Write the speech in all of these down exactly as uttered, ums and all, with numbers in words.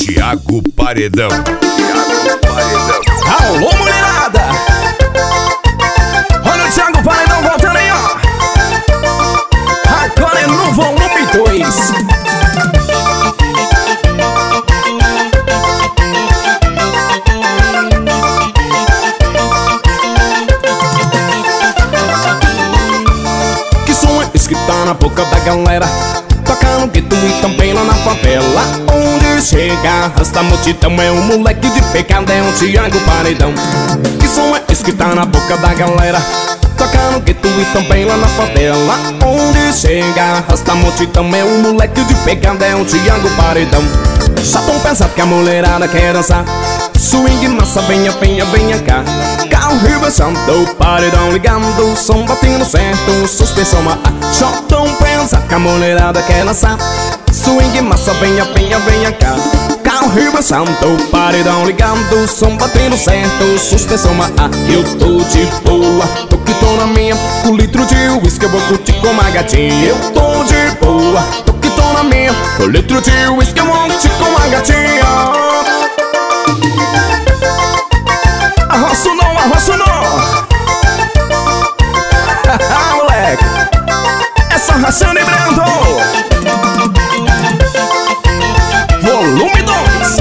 Thiago Paredão. Thiago Paredão. Alô, mulherada! Olha o Thiago Paredão voltando aí, ó. Agora é no volume dois. Que som é esse que tá na boca da galera? Toca no gueto e também lá na favela. Onde chega, arrasta a multidão. É um moleque de pecado, é um Thiago Paredão. Que som é esse que tá na boca da galera? Toca no gueto e também lá na favela. Onde chega, arrasta a multidão. É um moleque de pecado, é um Thiago Paredão. Já tão pensado que a mulherada quer dançar. Swing, massa, venha, venha, venha cá. Carro reversando, paredão ligando, som batendo certo, suspensão a a. Já tão pensado que a mulherada quer dançar. Swing, massa, venha, venha, venha cá. Carro reversando, paredão ligando, som batendo certo, suspensão a a. Eu tô de boa, tô que tô na minha. Com litro de uísque eu vou curtir com uma gatinha. Eu tô de boa, tô que tô na minha. Com litro de uísque eu vou curtir com uma gatinha. Arroço não, arroço não. Haha, moleque, é só rachando e brando. Volume dois.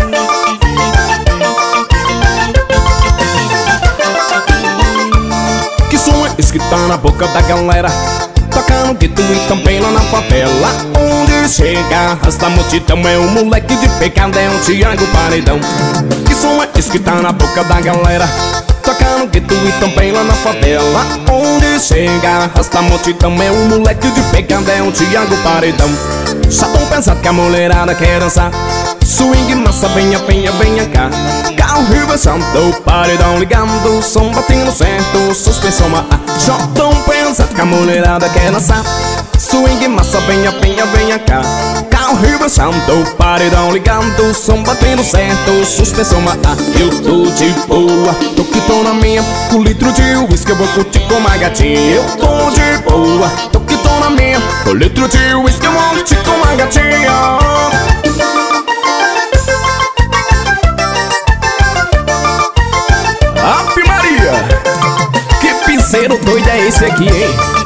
Que som é esse que tá na boca da galera? Toca no gueto e também lá na favela. Onde chega, arrasta a multidão. É um moleque de pecado, é um Thiago Paredão. Que som é esse que tá na boca da galera? Toca no gueto e também lá na favela. Onde chega, arrasta a multidão. É um moleque de pecado, é um Thiago Paredão. Já tão pensado que a mulherada quer dançar. Swing, massa, venha, venha, venha cá. Carro reversando, paredão ligando, som batendo certo, suspensão a a. Já tão pensado que a mulherada quer dançar. Swing, massa, venha, venha, venha cá. Carro reversando, paredão ligando, som batendo certo, suspensão a a. Eu tô de boa, tô que tô na minha. Com litro de uísque eu vou curtir com uma gatinha. Eu tô de boa, tô que tô na minha. Com litro de uísque eu vou curtir com uma gatinha. Ave Maria, que piseiro doido é esse aqui, hein?